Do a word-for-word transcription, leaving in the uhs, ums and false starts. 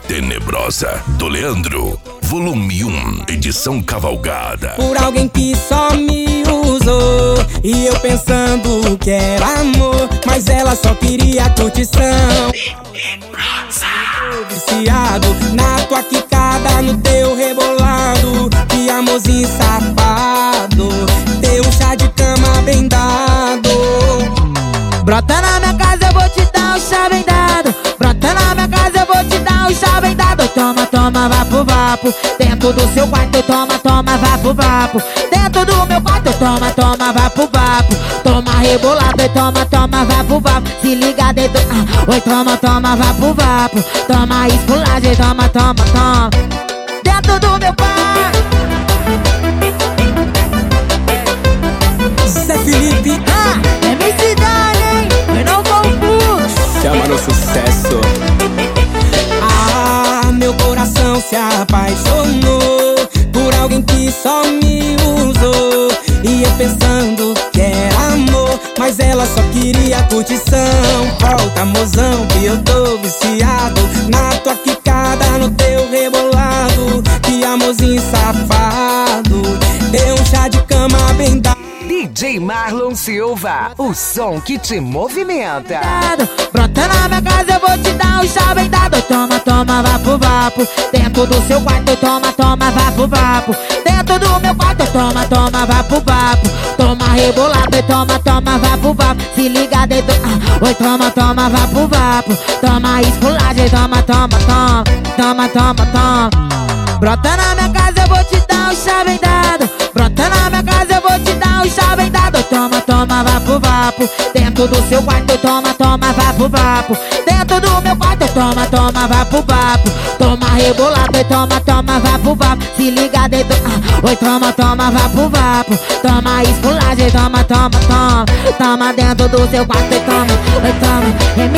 Tenebrosa, do Leandro. Volume um, edição cavalgada. Por alguém que só me usou, e eu pensando que era amor, mas ela só queria curtição. Viciado na tua quicada, no teu rebolado, que amorzinho safado, teu chá de cama bem dado. Brota na minha casa, eu vou te dar um chá bem dado. Brota na minha casa, eu vou te dar um chá bem dado. Toma, toma, vapo, vapo. Dentro do seu quarto, toma, toma, vapo, vapo. Dentro do meu quarto, toma, toma, vapo, vapo. Toma rebolado, e toma, toma, vapo, vapo. Se liga dentro, ah, oi, toma, toma, vapo, vapo. Toma esculagem, toma, toma, toma. Dentro do meu quarto. Zé Felipe, ah, é minha cidade, hein? Eu não confundo. chama no sucesso. Ah, meu coração se apaixonou por alguém que só me usou, e eu pensando que era amor, mas ela só queria curtição. Volta, mozão, que eu tô viciado na tua quicada, no teu rebolado, que amorzinho safado, deu um chá de cama bem dado. D J Marlon Silva, o som que te movimenta. Brota na minha casa, eu vou te dar um chá bem dado. Toma, toma, vapo, vapo. Dentro do seu quarto, toma, toma, vapo, vapo. Dentro do meu quarto, toma, toma, vapo, vapo. Toma rebolado, e toma, toma, vapo, vapo. Se liga dentro, ah, oi, toma, toma, vapo, vapo. Toma esculagem, toma, toma, toma. Toma, toma, toma. Brota na minha casa, eu vou te dar um chá bem dado. Brota na minha casa, eu vou te dar um chá bem dado. Toma, toma, vapo, vapo. Dentro do seu quarto, toma, toma, vapo, vapo. Dentro do meu quarto, toma, toma, vapo, vapo. Toma rebolado, e toma, toma, vapo, vapo. Se liga dentro, ah, oi, toma, toma, vapo, vapo. Toma esculagem, toma, toma, toma. Toma dentro do seu quarto, e toma, oi, toma.